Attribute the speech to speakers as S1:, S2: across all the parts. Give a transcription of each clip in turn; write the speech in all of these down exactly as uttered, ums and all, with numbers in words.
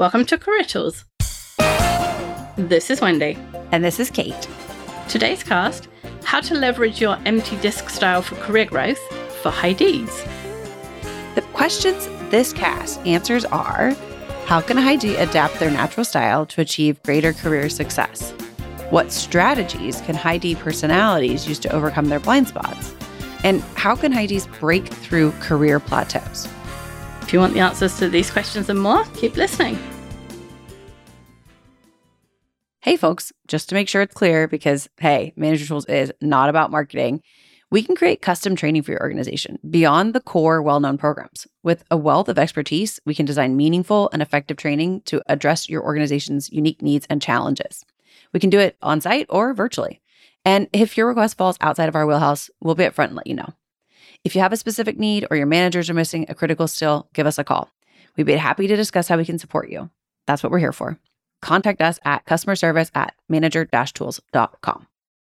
S1: Welcome to Career Tools. This is Wendy.
S2: And this is Kate.
S1: Today's cast, how to leverage your empty disk style for career growth for high Ds.
S2: The questions this cast answers are, how can a high D adapt their natural style to achieve greater career success? What strategies can high D personalities use to overcome their blind spots? And how can high Ds break through career plateaus?
S1: If you want the answers to these questions and more, keep listening.
S2: Hey folks, just to make sure it's clear, because hey, Manager Tools is not about marketing, we can create custom training for your organization beyond the core well-known programs. With a wealth of expertise, we can design meaningful and effective training to address your organization's unique needs and challenges. We can do it on-site or virtually. And if your request falls outside of our wheelhouse, we'll be upfront and let you know. If you have a specific need or your managers are missing a critical skill, give us a call. We'd be happy to discuss how we can support you. That's what we're here for. Contact us at customer service at manager dash tools dot com.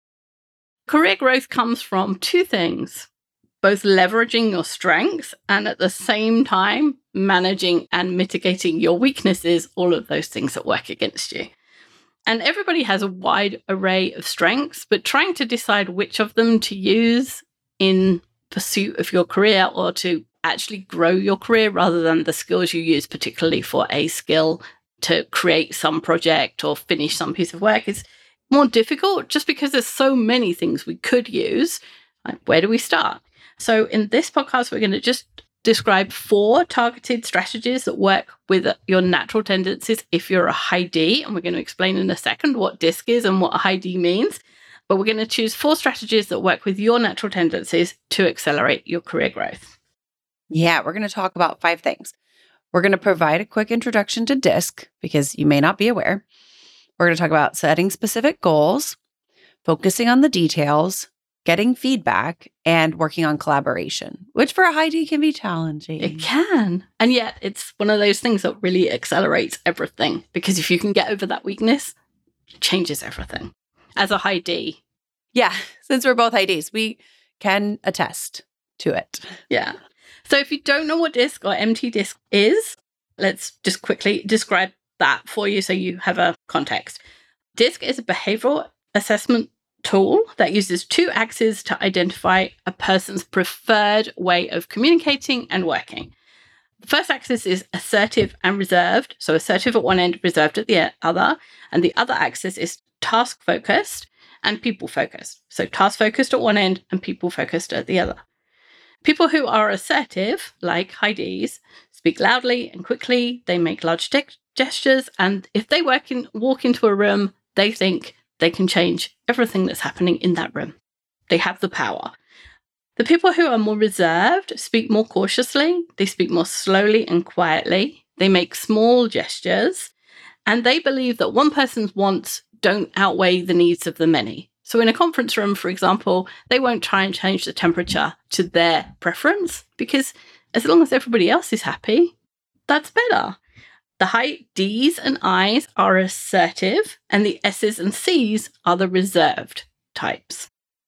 S1: Career growth comes from two things, both leveraging your strengths and at the same time managing and mitigating your weaknesses, all of those things that work against you. And everybody has a wide array of strengths, but trying to decide which of them to use in pursuit of your career or to actually grow your career rather than the skills you use, particularly for a skill to create some project or finish some piece of work, is more difficult just because there's so many things we could use. Like, where do we start? So in this podcast, we're going to just describe four targeted strategies that work with your natural tendencies if you're a high D. And we're going to explain in a second what DISC is and what a high D means. But we're going to choose four strategies that work with your natural tendencies to accelerate your career growth.
S2: Yeah, we're going to talk about five things. We're going to provide a quick introduction to DISC because you may not be aware. We're going to talk about setting specific goals, focusing on the details, getting feedback, and working on collaboration, which for a high D can be challenging.
S1: It can. And yet it's one of those things that really accelerates everything because if you can get over that weakness, it changes everything. As a high D.
S2: Yeah, since we're both high Ds, we can attest to it.
S1: Yeah. So if you don't know what DISC or empty disk is, let's just quickly describe that for you so you have a context. DISC is a behavioral assessment tool that uses two axes to identify a person's preferred way of communicating and working. The first axis is assertive and reserved. So assertive at one end, reserved at the other. And the other axis is task-focused and people-focused. So task-focused at one end and people-focused at the other. People who are assertive, like high Ds, speak loudly and quickly. They make large de- gestures. And if they work in, walk into a room, they think they can change everything that's happening in that room. They have the power. The people who are more reserved speak more cautiously. They speak more slowly and quietly. They make small gestures. And they believe that one person's wants don't outweigh the needs of the many. So in a conference room, for example, they won't try and change the temperature to their preference because as long as everybody else is happy, that's better. The high Ds and Is are assertive and the S's and C's are the reserved types.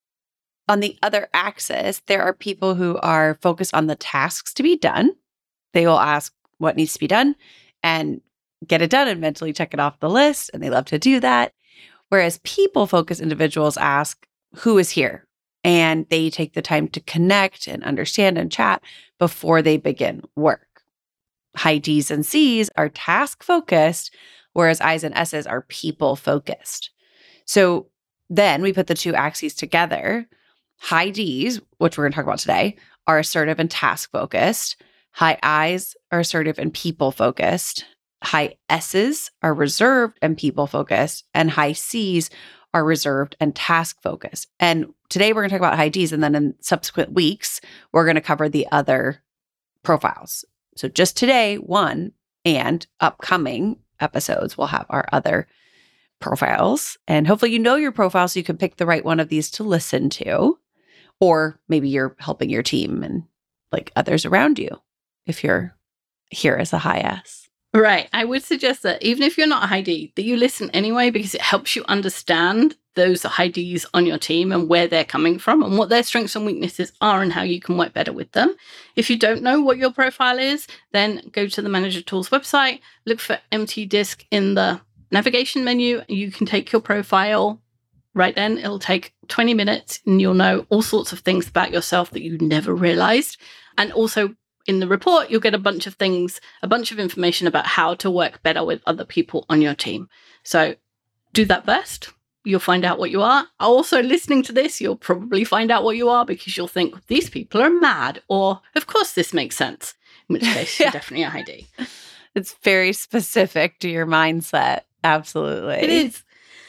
S2: On the other axis, there are people who are focused on the tasks to be done. They will ask what needs to be done and get it done and mentally check it off the list. And they love to do that. Whereas people-focused individuals ask, who is here? And they take the time to connect and understand and chat before they begin work. High Ds and Cs are task-focused, whereas Is and S's are people-focused. So then we put the two axes together. High Ds, which we're going to talk about today, are assertive and task-focused. High Is are assertive and people-focused. High S's are reserved and people-focused, and high C's are reserved and task-focused. And today we're going to talk about high Ds, and then in subsequent weeks, we're going to cover the other profiles. So just today, one, and upcoming episodes, we'll have our other profiles. And hopefully you know your profile so you can pick the right one of these to listen to. Or maybe you're helping your team and like others around you if you're here as a high S.
S1: Right. I would suggest that even if you're not a high D, that you listen anyway because it helps you understand those high Ds on your team and where they're coming from and what their strengths and weaknesses are and how you can work better with them. If you don't know what your profile is, then go to the Manager Tools website, look for M T Disc in the navigation menu. You can take your profile right then. It'll take twenty minutes and you'll know all sorts of things about yourself that you never realized. And also in the report, you'll get a bunch of things, a bunch of information about how to work better with other people on your team. So do that first. You'll find out what you are. Also, listening to this, you'll probably find out what you are because you'll think, these people are mad, or of course this makes sense, in which case
S2: Yeah.
S1: you're definitely a high D.
S2: It's very specific to your mindset. Absolutely.
S1: It is.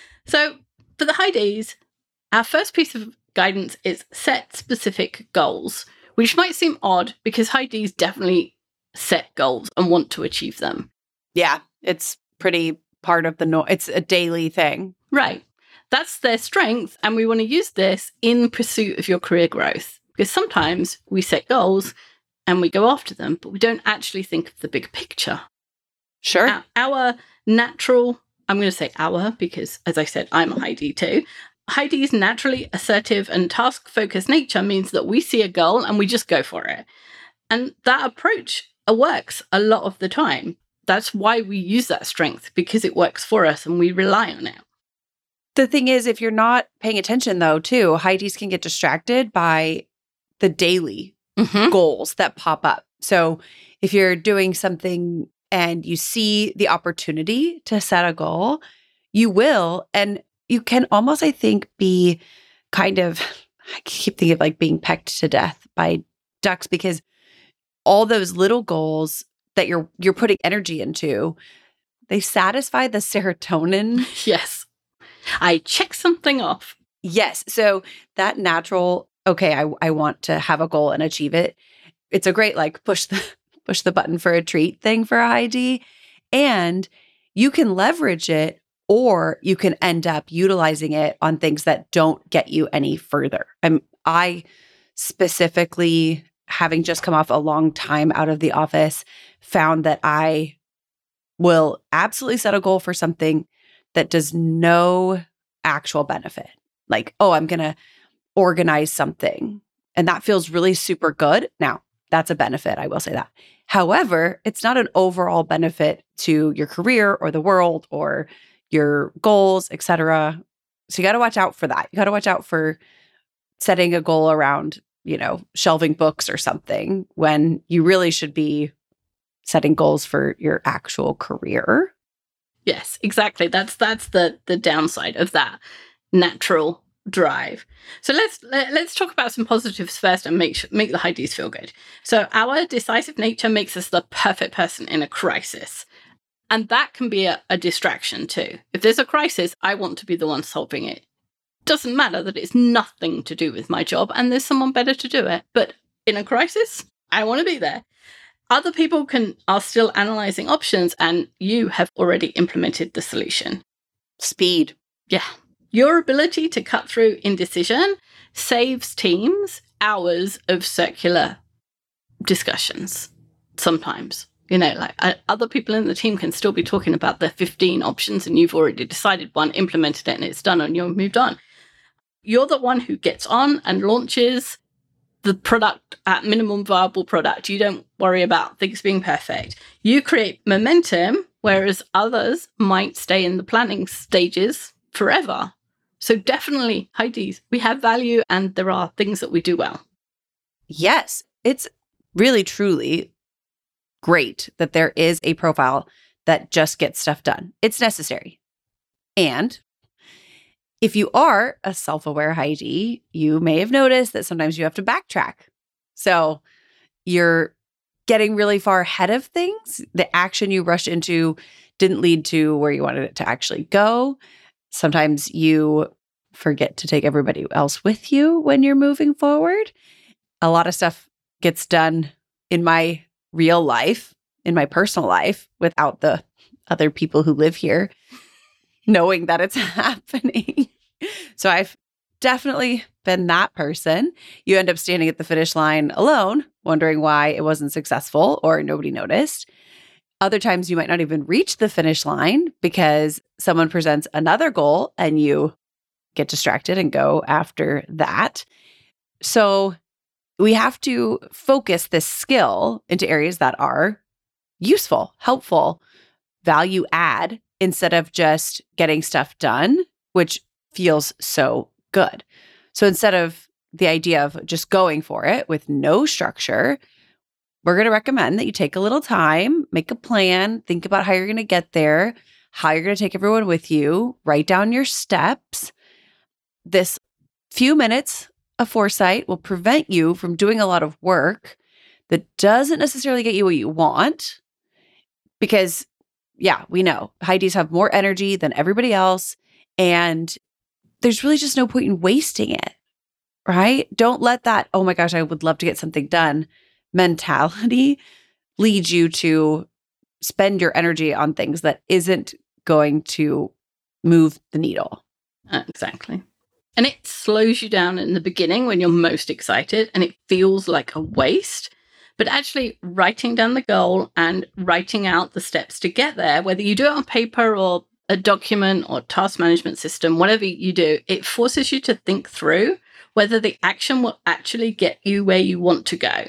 S1: So for the high Ds, our first piece of guidance is set specific goals, which might seem odd because high Ds definitely set goals and want to achieve them.
S2: Yeah, it's pretty part of the no. It's a daily thing.
S1: Right. That's their strength, and we want to use this in pursuit of your career growth. Because sometimes we set goals and we go after them, but we don't actually think of the big picture.
S2: Sure.
S1: Our, our natural, I'm going to say our, because as I said, I'm a high D too. High D's naturally assertive and task-focused nature means that we see a goal and we just go for it. And that approach works a lot of the time. That's why we use that strength, because it works for us and we rely on it.
S2: The thing is, if you're not paying attention, though, too, high Ds can get distracted by the daily
S1: Mm-hmm.
S2: goals that pop up. So if you're doing something and you see the opportunity to set a goal, you will. And you can almost, I think, be kind of, I keep thinking of like being pecked to death by ducks, because all those little goals that you're you're putting energy into, they satisfy the serotonin.
S1: Yes. I check something off.
S2: Yes. So that natural, okay, I, I want to have a goal and achieve it. It's a great like push the push the button for a treat thing for a high D. And you can leverage it, or you can end up utilizing it on things that don't get you any further. I'm, I specifically, having just come off a long time out of the office, found that I will absolutely set a goal for something that does no actual benefit. Like, oh, I'm going to organize something. And that feels really super good. Now, that's a benefit. I will say that. However, it's not an overall benefit to your career or the world or your goals, et cetera. So you got to watch out for that. You got to watch out for setting a goal around, you know, shelving books or something when you really should be setting goals for your actual career.
S1: Yes, exactly. That's that's the the downside of that natural drive. So let's let, let's talk about some positives first and make make the high Ds feel good. So our decisive nature makes us the perfect person in a crisis. And that can be a, a distraction too. If there's a crisis, I want to be the one solving it. Doesn't matter that it's nothing to do with my job and there's someone better to do it. But in a crisis, I want to be there. Other people can are still analyzing options and you have already implemented the solution.
S2: Speed.
S1: Yeah. Your ability to cut through indecision saves teams hours of circular discussions sometimes. You know, like uh, other people in the team can still be talking about the fifteen options and you've already decided one, implemented it, and it's done and you've moved on. You're the one who gets on and launches the product at minimum viable product. You don't worry about things being perfect. You create momentum, whereas others might stay in the planning stages forever. So definitely, high Ds, we have value and there are things that we do well.
S2: Yes, it's really, truly great that there is a profile that just gets stuff done. It's necessary. And if you are a self-aware high D, you may have noticed that sometimes you have to backtrack. So you're getting really far ahead of things. The action you rushed into didn't lead to where you wanted it to actually go. Sometimes you forget to take everybody else with you when you're moving forward. A lot of stuff gets done in my real life, in my personal life, without the other people who live here knowing that it's happening. So I've definitely been that person. You end up standing at the finish line alone, wondering why it wasn't successful or nobody noticed. Other times you might not even reach the finish line because someone presents another goal and you get distracted and go after that. So we have to focus this skill into areas that are useful, helpful, value add, instead of just getting stuff done, which feels so good. So instead of the idea of just going for it with no structure, we're going to recommend that you take a little time, make a plan, think about how you're going to get there, how you're going to take everyone with you, write down your steps. This few minutes of foresight will prevent you from doing a lot of work that doesn't necessarily get you what you want. Because, yeah, we know high Ds have more energy than everybody else. And there's really just no point in wasting it, right? Don't let that, oh my gosh, I would love to get something done mentality lead you to spend your energy on things that isn't going to move the needle.
S1: Uh, exactly. And it slows you down in the beginning when you're most excited and it feels like a waste. But actually writing down the goal and writing out the steps to get there, whether you do it on paper or a document or task management system, whatever you do, it forces you to think through whether the action will actually get you where you want to go.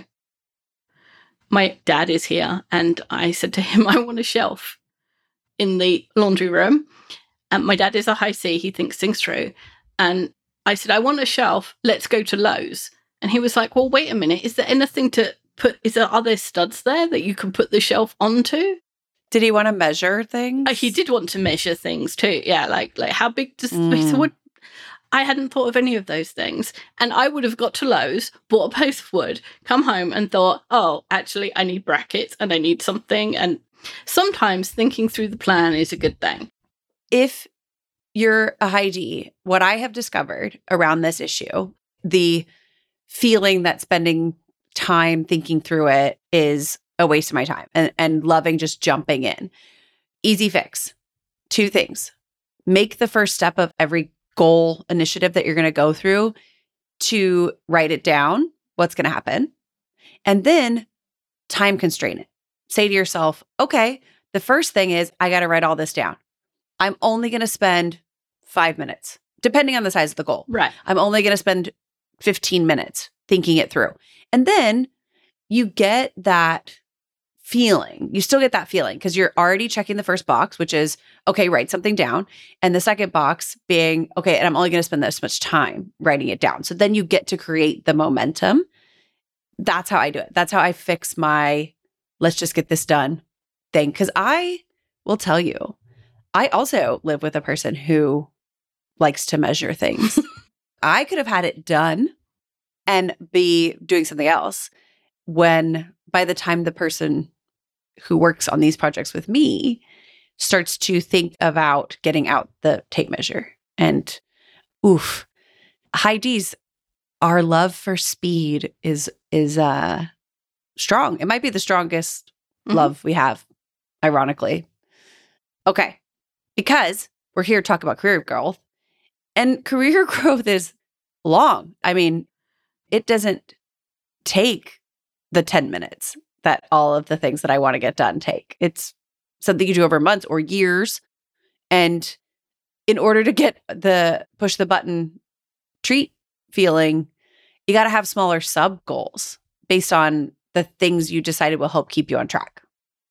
S1: My dad is here and I said to him, I want a shelf in the laundry room. And my dad is a high C, he thinks things through. And I said, I want a shelf, let's go to Lowe's. And he was like, well, wait a minute, is there anything to put, is there, are there studs there that you can put the shelf onto?
S2: Did he want to measure things?
S1: Uh, he did want to measure things too. Yeah, like like how big does
S2: Mm.
S1: so what? I hadn't thought of any of those things. And I would have got to Lowe's, bought a post of wood, come home and thought, oh, actually, I need brackets and I need something. And sometimes thinking through the plan is a good thing.
S2: If you're a high D, what I have discovered around this issue, the feeling that spending time thinking through it is a waste of my time and, and loving just jumping in. Easy fix. Two things. Make the first step of every goal initiative that you're going to go through to write it down, what's going to happen, and then time constrain it. Say to yourself, okay, the first thing is I got to write all this down. I'm only going to spend five minutes, depending on the size of the goal.
S1: Right.
S2: I'm only going to spend fifteen minutes thinking it through. And then you get that feeling. You still get that feeling because you're already checking the first box, which is, okay, write something down. And the second box being, okay, and I'm only going to spend this much time writing it down. So then you get to create the momentum. That's how I do it. That's how I fix my, let's just get this done thing. Because I will tell you, I also live with a person who likes to measure things. I could have had it done and be doing something else when by the time the person who works on these projects with me starts to think about getting out the tape measure. And oof, high Ds, our love for speed is is uh strong. It might be the strongest
S1: Mm-hmm.
S2: love we have, ironically. Okay. Because we're here to talk about career growth. And career growth is long. I mean, it doesn't take the ten minutes that all of the things that I want to get done take. It's something you do over months or years. And in order to get the push the button treat feeling, you got to have smaller sub goals based on the things you decided will help keep you on track.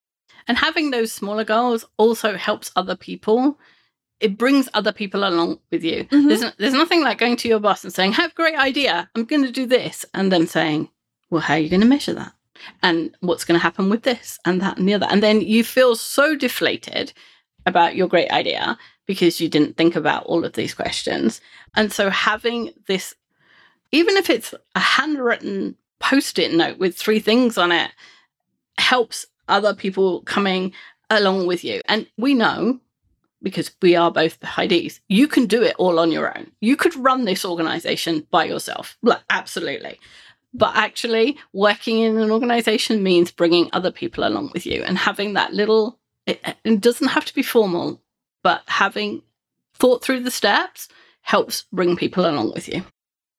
S1: And having those smaller goals also helps other people. It brings other people along with you.
S2: Mhm.
S1: There's, no, there's nothing like going to your boss and saying, I have a great idea, I'm going to do this. And then saying, well, how are you going to measure that? And what's going to happen with this and that and the other? And then you feel so deflated about your great idea because you didn't think about all of these questions. And so having this, even if it's a handwritten post-it note with three things on it, helps other people coming along with you. And we know, because we are both high Ds, you can do it all on your own. You could run this organization by yourself. Like, absolutely. But actually, working in an organization means bringing other people along with you and having that little, it, it doesn't have to be formal, but having thought through the steps helps bring people along with you.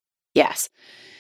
S2: Yes.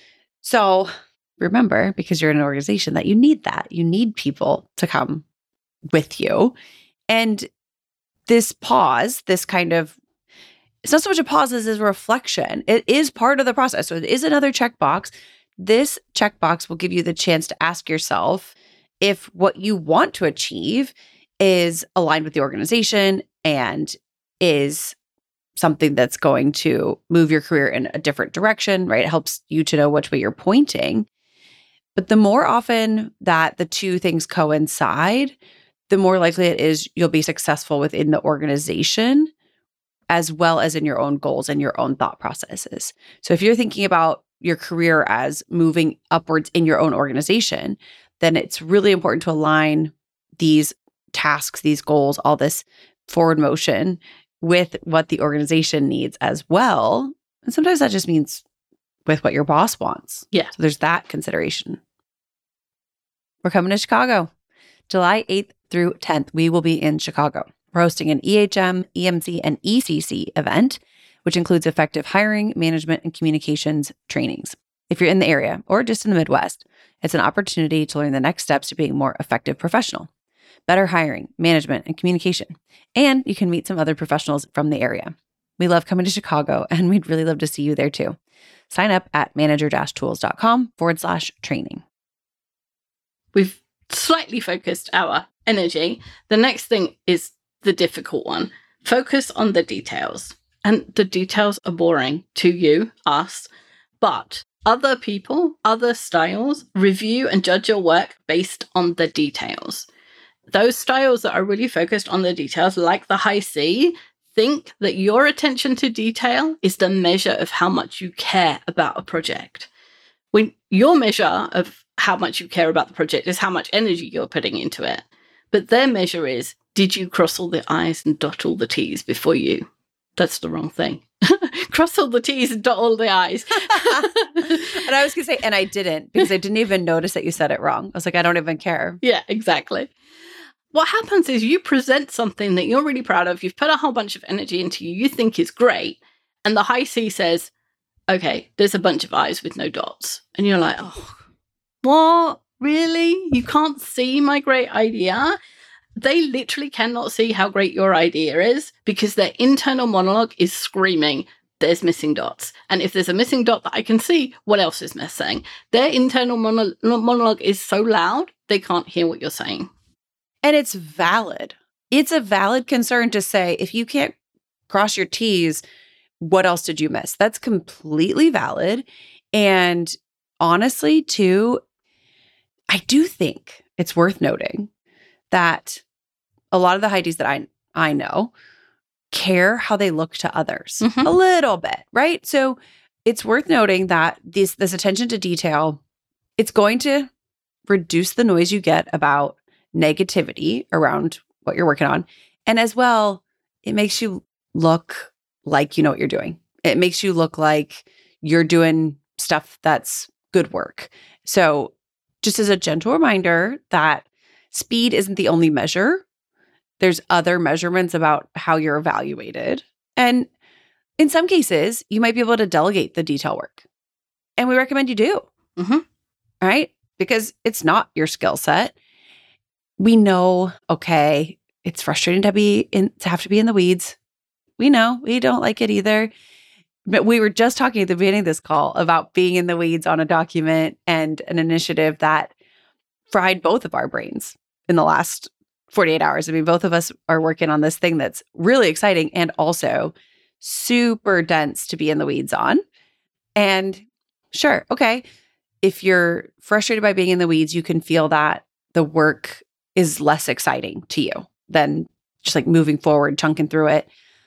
S2: So remember, because you're in an organization, that you need that. You need people to come with you. And this pause, this kind of it's not so much a pause as a reflection. It is part of the process. So it is another checkbox. This checkbox will give you the chance to ask yourself if what you want to achieve is aligned with the organization and is something that's going to move your career in a different direction, right? It helps you to know which way you're pointing. But the more often that the two things coincide, the more likely it is you'll be successful within the organization as well as in your own goals and your own thought processes. So if you're thinking about your career as moving upwards in your own organization, then it's really important to align these tasks, these goals, all this forward motion with what the organization needs as well. And sometimes that just means with what your boss wants.
S1: Yeah.
S2: So there's that consideration. We're coming to Chicago. July eighth through tenth, we will be in Chicago. We're hosting an E H M, E M C, and E C C event, which includes effective hiring, management, and communications trainings. If you're in the area or just in the Midwest, it's an opportunity to learn the next steps to being a more effective professional, better hiring, management, and communication. And you can meet some other professionals from the area. We love coming to Chicago, and we'd really love to see you there too. Sign up at manager-tools.com forward slash training.
S1: We've slightly focused our energy. The next thing is the difficult one. Focus on the details. And the details are boring to you, us, but other people, other styles, review and judge your work based on the details. Those styles that are really focused on the details, like the high C, think that your attention to detail is the measure of how much you care about a project. When your measure of how much you care about the project is how much energy you're putting into it. But their measure is, did you cross all the I's and dot all the T's before you? That's the wrong thing. Cross all the T's and dot all the I's.
S2: And I was going to say, and I didn't, because I didn't even notice that you said it wrong. I was like, I don't even care.
S1: Yeah, exactly. What happens is you present something that you're really proud of, you've put a whole bunch of energy into, you think is great, and the high C says, okay, there's a bunch of I's with no dots. And you're like, oh, what? Really? You can't see my great idea? They literally cannot see how great your idea is because their internal monologue is screaming, there's missing dots. And if there's a missing dot that I can see, what else is missing? Their internal mono- monologue is so loud, they can't hear what you're saying.
S2: And it's valid. It's a valid concern to say, if you can't cross your T's, what else did you miss? That's completely valid. And honestly, too, I do think it's worth noting that a lot of the Heidis that I I know care how they look to others mm-hmm. a little bit, right? So it's worth noting that this this attention to detail, it's going to reduce the noise you get about negativity around what you're working on. And as well, it makes you look like you know what you're doing. It makes you look like you're doing stuff that's good work. So just as a gentle reminder that speed isn't the only measure. There's other measurements about how you're evaluated. And in some cases, you might be able to delegate the detail work. And we recommend you do.
S1: Mm-hmm.
S2: All right? Because it's not your skill set. We know, okay, it's frustrating to be in to have to be in the weeds. We know. We don't like it either. But we were just talking at the beginning of this call about being in the weeds on a document and an initiative that fried both of our brains in the last forty-eight hours. I mean, both of us are working on this thing that's really exciting and also super dense to be in the weeds on. And sure, okay, if you're frustrated by being in the weeds, you can feel that the work is less exciting to you than just like moving forward, chunking through it.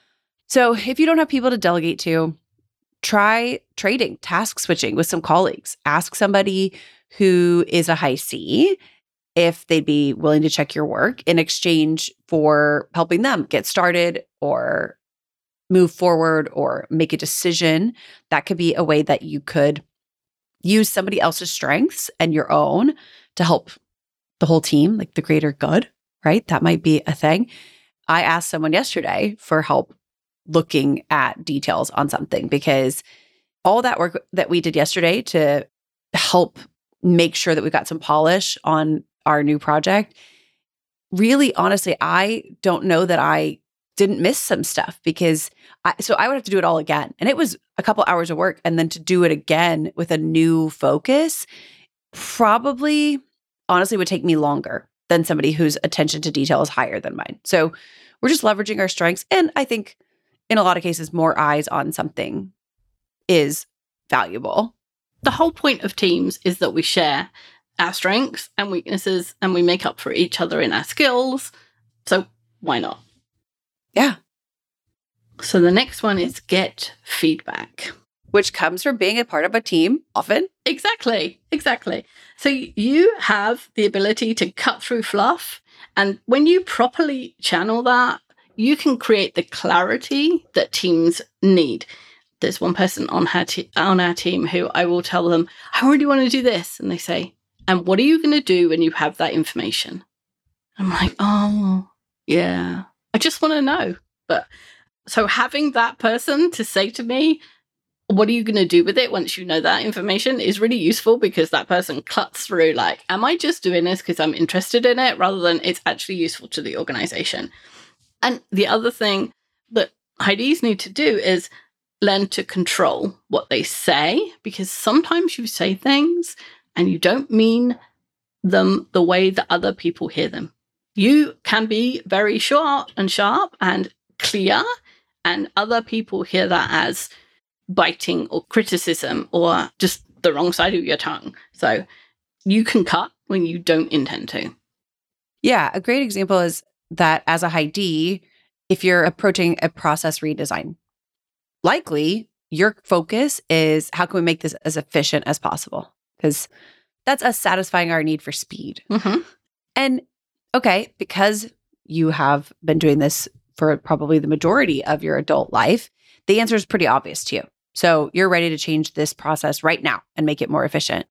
S2: So if you don't have people to delegate to, try trading, task switching with some colleagues. Ask somebody who is a high C if they'd be willing to check your work in exchange for helping them get started or move forward or make a decision. That could be a way that you could use somebody else's strengths and your own to help the whole team, like the greater good, right? That might be a thing. I asked someone yesterday for help looking at details on something because all that work that we did yesterday to help make sure that we got some polish on our new project, really, honestly, I don't know that I didn't miss some stuff because I, so I would have to do it all again. And it was a couple hours of work. And then to do it again with a new focus probably honestly would take me longer than somebody whose attention to detail is higher than mine. So we're just leveraging our strengths. And I think in a lot of cases, more eyes on something is valuable.
S1: The whole point of teams is that we share our strengths and weaknesses and we make up for each other in our skills. So why not?
S2: Yeah.
S1: So the next one is get feedback.
S2: Which comes from being a part of a team often.
S1: Exactly, exactly. So you have the ability to cut through fluff. And when you properly channel that, you can create the clarity that teams need. There's one person on, her te- on our team who I will tell them, I really want to do this. And they say, and what are you going to do when you have that information? I'm like, oh, yeah, I just want to know. But so having that person to say to me, what are you going to do with it once you know that information is really useful because that person cuts through like, am I just doing this because I'm interested in it rather than it's actually useful to the organization? And the other thing that Heidi's need to do is learn to control what they say, because sometimes you say things and you don't mean them the way that other people hear them. You can be very short and sharp and clear, and other people hear that as biting or criticism or just the wrong side of your tongue. So you can cut when you don't intend to.
S2: Yeah, a great example is that as a Heidi, if you're approaching a process redesign, likely your focus is how can we make this as efficient as possible? Because that's us satisfying our need for speed.
S1: Mm-hmm.
S2: And okay, because you have been doing this for probably the majority of your adult life, the answer is pretty obvious to you. So you're ready to change this process right now and make it more efficient.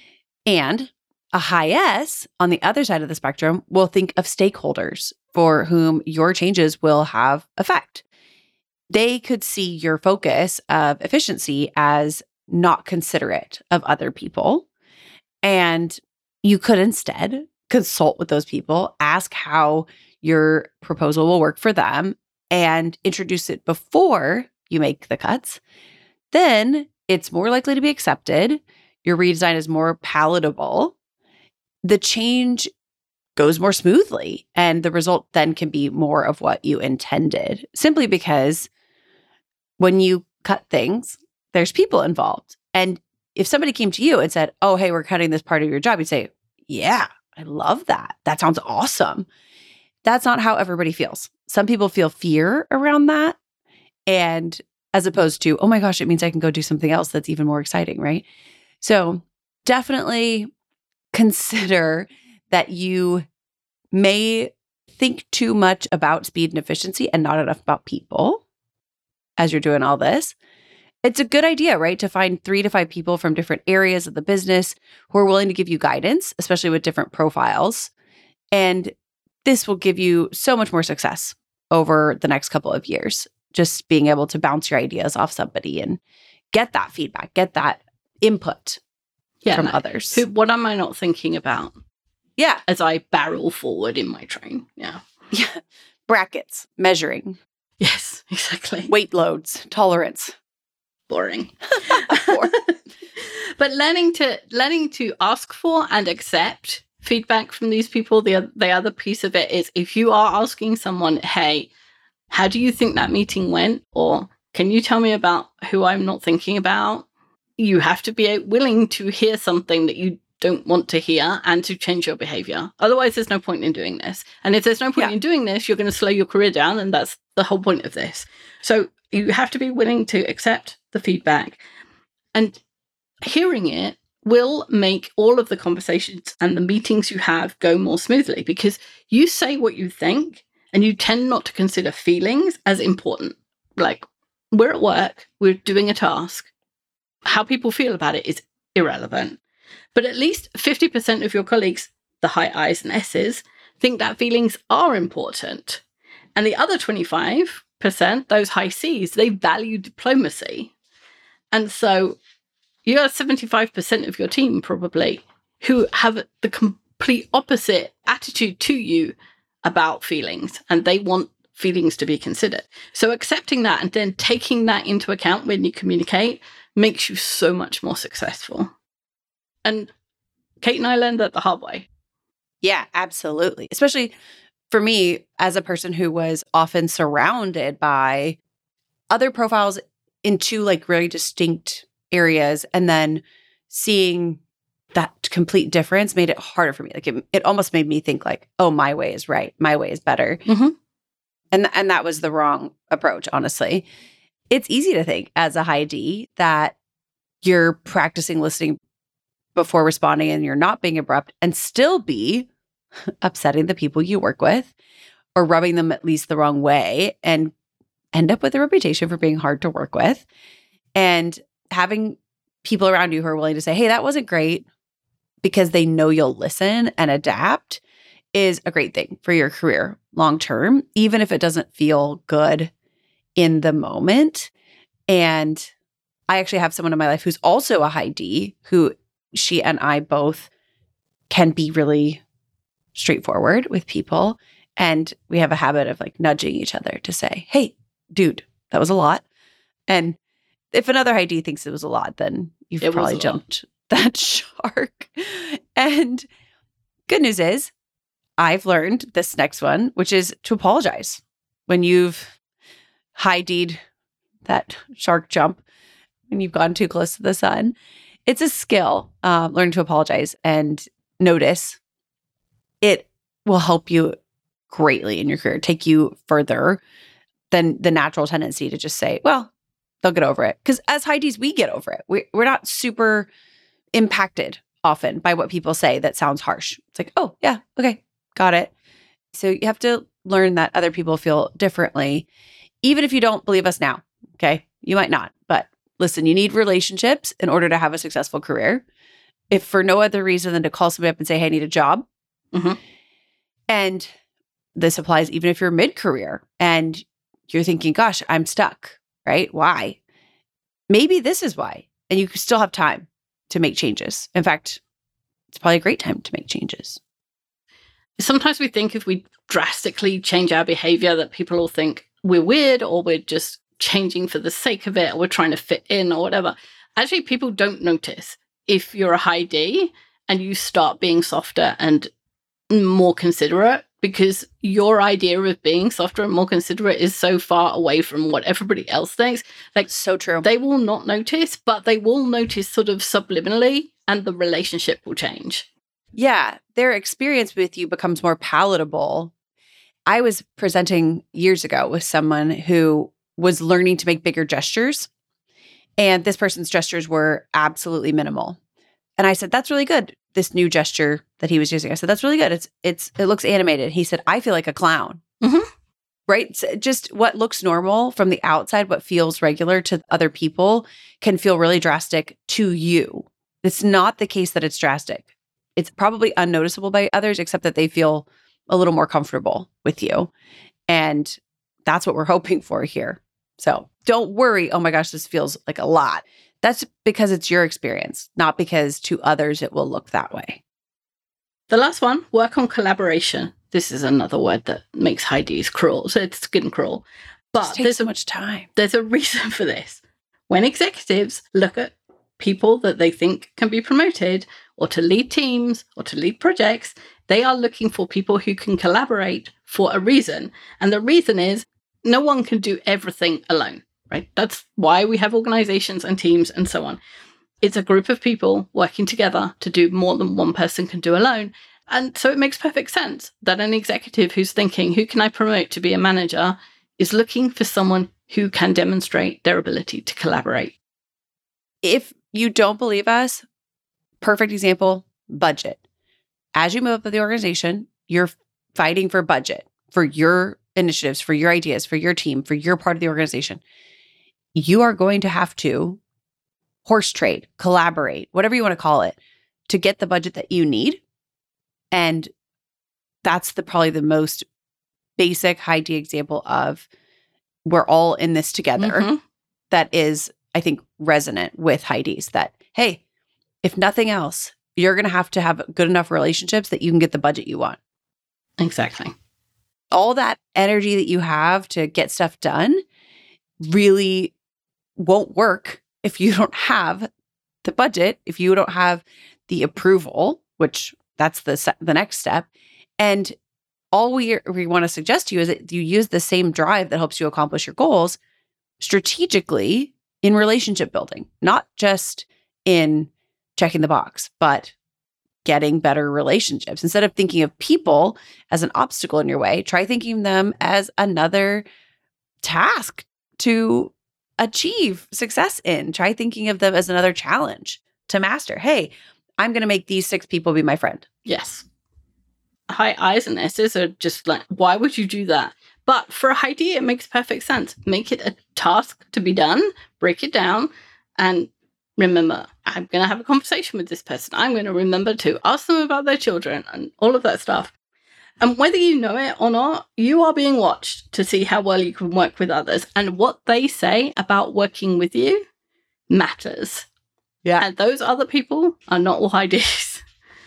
S2: And a high S on the other side of the spectrum will think of stakeholders for whom your changes will have effect. They could see your focus of efficiency as not considerate of other people. And you could instead consult with those people, ask how your proposal will work for them, and introduce it before you make the cuts. Then it's more likely to be accepted. Your redesign is more palatable. The change goes more smoothly, and the result then can be more of what you intended, simply because when you cut things, there's people involved. And if somebody came to you and said, oh, hey, we're cutting this part of your job, you'd say, yeah, I love that. That sounds awesome. That's not how everybody feels. Some people feel fear around that. And as opposed to, oh my gosh, it means I can go do something else that's even more exciting, right? So definitely consider that you may think too much about speed and efficiency and not enough about people as you're doing all this. It's a good idea, right? To find three to five people from different areas of the business who are willing to give you guidance, especially with different profiles. And this will give you so much more success over the next couple of years. Just being able to bounce your ideas off somebody and get that feedback, get that input
S1: yeah,
S2: from
S1: no.
S2: others.
S1: Who, what am I not thinking about?
S2: Yeah.
S1: As I barrel forward in my train. Yeah.
S2: Yeah. Brackets, measuring.
S1: Yes, exactly.
S2: Weight loads, tolerance.
S1: Boring. But learning to learning to ask for and accept feedback from these people, the, the other piece of it is if you are asking someone, hey, how do you think that meeting went? Or can you tell me about who I'm not thinking about? You have to be willing to hear something that you don't want to hear and to change your behavior. Otherwise, there's no point in doing this. And if there's no point
S2: yeah.
S1: in doing this, you're going to slow your career down. And that's the whole point of this. So you have to be willing to accept the feedback. And hearing it will make all of the conversations and the meetings you have go more smoothly because you say what you think and you tend not to consider feelings as important. Like, we're at work, we're doing a task. How people feel about it is irrelevant. But at least fifty percent of your colleagues, the high I's and S's, think that feelings are important. And the other twenty-five percent, those high C's, they value diplomacy. And so you have seventy-five percent of your team probably who have the complete opposite attitude to you about feelings. And they want feelings to be considered. So accepting that and then taking that into account when you communicate makes you so much more successful. And Kate and I learned that the hard way.
S2: Yeah, absolutely. Especially for me as a person who was often surrounded by other profiles in two like very distinct areas, and then seeing that complete difference made it harder for me. Like it, it almost made me think like, oh, my way is right. My way is better.
S1: Mm-hmm.
S2: And, and that was the wrong approach, honestly. It's easy to think as a high D that you're practicing listening before responding and you're not being abrupt and still be upsetting the people you work with or rubbing them at least the wrong way and end up with a reputation for being hard to work with. And having people around you who are willing to say, hey, that wasn't great, because they know you'll listen and adapt is a great thing for your career long term, even if it doesn't feel good in the moment. And I actually have someone in my life who's also a high D, who she and I both can be really straightforward with people. And we have a habit of like nudging each other to say, hey, dude, that was a lot. And if another high D thinks it was a lot, then you've
S1: It was
S2: probably
S1: a lot.
S2: jumped that shark. And good news is I've learned this next one, which is to apologize when you've high D'd that shark jump, when you've gone too close to the sun. It's a skill, uh, learn to apologize and notice. It will help you greatly in your career, take you further than the natural tendency to just say, well, they'll get over it. Because as high Ds, we get over it. We, we're not super impacted often by what people say that sounds harsh. It's like, oh, yeah, okay, got it. So you have to learn that other people feel differently, even if you don't believe us now, okay? You might not, but listen, you need relationships in order to have a successful career. If for no other reason than to call somebody up and say, hey, I need a job.
S1: Mm-hmm.
S2: And this applies even if you're mid-career and you're thinking, gosh, I'm stuck, right? Why? Maybe this is why. And you still have time to make changes. In fact, it's probably a great time to make changes.
S1: Sometimes we think if we drastically change our behavior that people will think we're weird or we're just changing for the sake of it or we're trying to fit in or whatever. Actually, people don't notice if you're a high D and you start being softer and more considerate, because your idea of being softer and more considerate is so far away from what everybody else thinks. Like,
S2: So true.
S1: they will not notice, but they will notice sort of subliminally, and the relationship will change.
S2: Yeah, their experience with you becomes more palatable. I was presenting years ago with someone who was learning to make bigger gestures, and this person's gestures were absolutely minimal. And I said, that's really good. This new gesture that he was using. I said, that's really good. It's, it's, it looks animated. He said, I feel like a clown.
S1: Mm-hmm.
S2: Right? So just what looks normal from the outside, what feels regular to other people can feel really drastic to you. It's not the case that it's drastic. It's probably unnoticeable by others, except that they feel a little more comfortable with you. And that's what we're hoping for here. So don't worry, oh my gosh, this feels like a lot. That's because it's your experience, not because to others it will look that way.
S1: The last one, work on collaboration. This is another word that makes high Ds cruel. So it's skin cruel. But
S2: It takes
S1: there's
S2: so
S1: a,
S2: much time.
S1: there's a reason for this. When executives look at people that they think can be promoted or to lead teams or to lead projects, they are looking for people who can collaborate for a reason. And the reason is no one can do everything alone, right? That's why we have organizations and teams and so on. It's a group of people working together to do more than one person can do alone. And so it makes perfect sense that an executive who's thinking, who can I promote to be a manager, is looking for someone who can demonstrate their ability to collaborate.
S2: If you don't believe us, perfect example, budget. As you move up the organization, you're fighting for budget for your initiatives, for your ideas, for your team, for your part of the organization. You are going to have to horse trade, collaborate, whatever you want to call it, to get the budget that you need. And that's the probably the most basic high D example of we're all in this together.
S1: Mm-hmm.
S2: That is, I think, resonant with high Ds that, hey, if nothing else, you're going to have to have good enough relationships that you can get the budget you want.
S1: Exactly.
S2: all that energy that you have to get stuff done really won't work if you don't have the budget, if you don't have the approval, which that's the se- the next step. And all we we want to suggest to you is that you use the same drive that helps you accomplish your goals strategically in relationship building, not just in checking the box, but getting better relationships. Instead of thinking of people as an obstacle in your way, try thinking of them as another task to achieve success in. Try thinking of them as another challenge to master. Hey, I'm going to make these six people be my friend.
S1: Yes. High I's and S's are just like, why would you do that? But for a high D, it makes perfect sense. Make it a task to be done, break it down, and remember, I'm going to have a conversation with this person. I'm going to remember to ask them about their children and all of that stuff. And whether you know it or not, you are being watched to see how well you can work with others. And what they say about working with you matters.
S2: Yeah.
S1: And those other people are not all high Ds.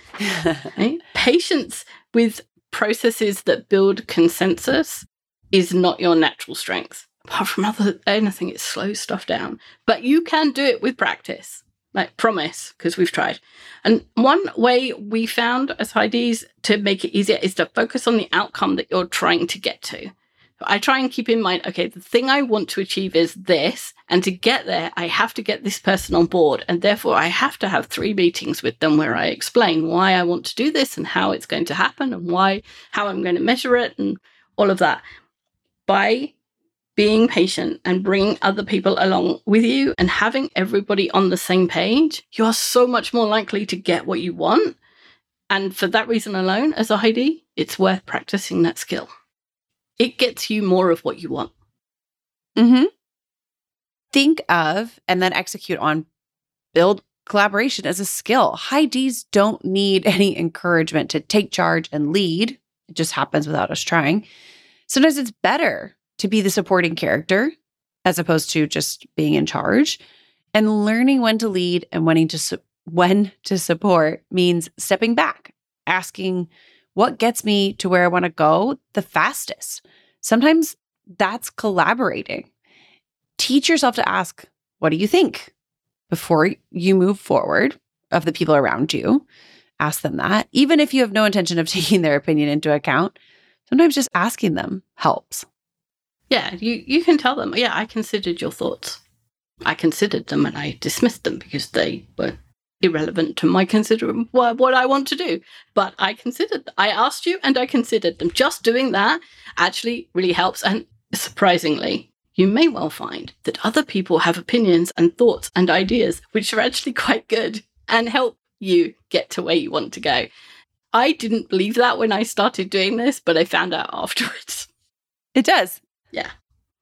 S1: Right? Patience with processes that build consensus is not your natural strength. Apart from other anything, it slows stuff down. But you can do it with practice. Like, promise, because we've tried. And one way we found as high Ds to make it easier is to focus on the outcome that you're trying to get to. I try and keep in mind, okay, the thing I want to achieve is this, and to get there, I have to get this person on board, and therefore I have to have three meetings with them where I explain why I want to do this and how it's going to happen and why, how I'm going to measure it and all of that. By being patient and bringing other people along with you and having everybody on the same page, you are so much more likely to get what you want. And for that reason alone, as a high D, it's worth practicing that skill. It gets you more of what you want.
S2: Mm-hmm. Think of and then execute on build collaboration as a skill. High Ds don't need any encouragement to take charge and lead. It just happens without us trying. Sometimes it's better to be the supporting character as opposed to just being in charge. And learning when to lead and when to su- when to support means stepping back, asking what gets me to where I want to go the fastest. Sometimes that's collaborating. Teach yourself to ask, what do you think? Before you move forward of the people around you, ask them that. Even if you have no intention of taking their opinion into account, sometimes just asking them helps.
S1: Yeah, you, you can tell them, yeah, I considered your thoughts. I considered them and I dismissed them because they were irrelevant to my considering what, what I want to do. But I considered, I asked you and I considered them. Just doing that actually really helps. And surprisingly, you may well find that other people have opinions and thoughts and ideas which are actually quite good and help you get to where you want to go. I didn't believe that when I started doing this, but I found out afterwards.
S2: It does.
S1: Yeah.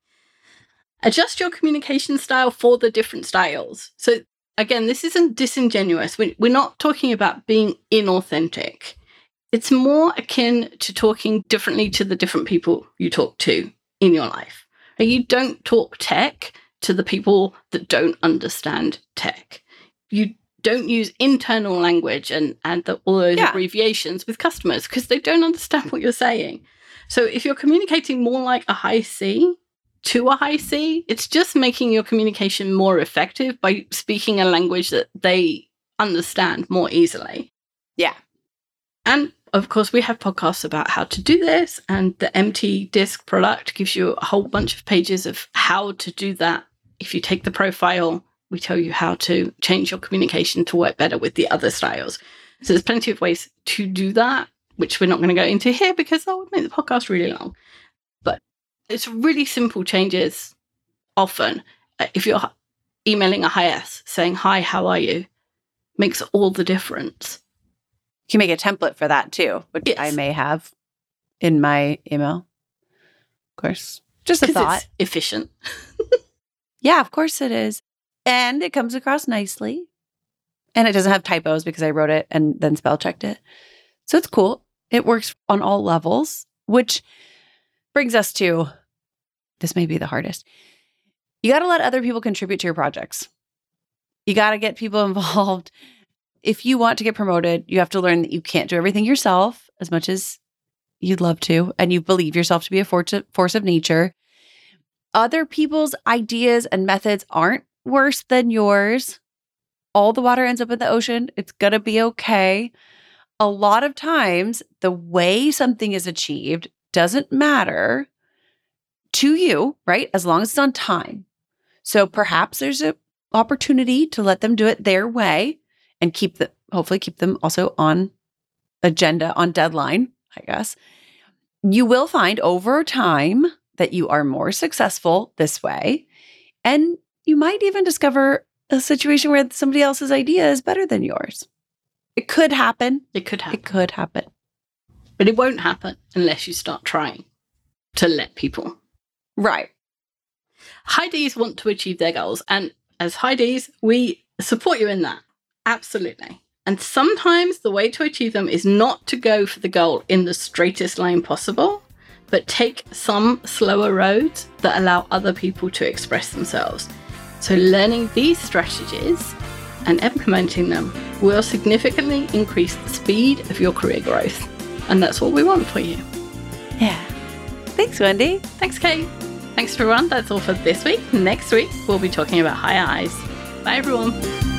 S1: Adjust your communication style for the different styles. So again, this isn't disingenuous. We're not talking about being inauthentic. It's more akin to talking differently to the different people you talk to in your life. You don't talk tech to the people that don't understand tech. You don't use internal language and, and the, all those yeah. abbreviations with customers because they don't understand what you're saying. So if you're communicating more like a high C to a high C, it's just making your communication more effective by speaking a language that they understand more easily.
S2: Yeah.
S1: And of course, we have podcasts about how to do this, and the M T Disc product gives you a whole bunch of pages of how to do that. If you take the profile, we tell you how to change your communication to work better with the other styles. So there's plenty of ways to do that, which we're not going to go into here because that would make the podcast really long. But it's really simple changes often. If you're emailing a high S saying, hi, how are you? Makes all the difference.
S2: You can make a template for that too, which yes. I may have in my email. Of course. Just a thought.
S1: It's efficient.
S2: Yeah, of course it is. And it comes across nicely. And it doesn't have typos because I wrote it and then spell checked it. So it's cool. It works on all levels, which brings us to, this may be the hardest. You got to let other people contribute to your projects. You got to get people involved. If you want to get promoted, you have to learn that you can't do everything yourself as much as you'd love to, and you believe yourself to be a force of, force of nature. Other people's ideas and methods aren't worse than yours. All the water ends up in the ocean. It's going to be okay. A lot of times, the way something is achieved doesn't matter to you, right? As long as it's on time. So perhaps there's an opportunity to let them do it their way and keep the, hopefully keep them also on agenda, on deadline, I guess. You will find over time that you are more successful this way. And you might even discover a situation where somebody else's idea is better than yours. It could happen.
S1: It could happen.
S2: It could happen.
S1: But it won't happen unless you start trying to let people.
S2: Right.
S1: High Ds want to achieve their goals. And as High Ds, we support you in that. Absolutely. And sometimes the way to achieve them is not to go for the goal in the straightest line possible, but take some slower roads that allow other people to express themselves. So learning these strategies and implementing them will significantly increase the speed of your career growth. And that's what we want for you.
S2: Yeah. Thanks, Wendy.
S1: Thanks, Kate. Thanks, everyone. That's all for this week. Next week, we'll be talking about higher highs. Bye, everyone.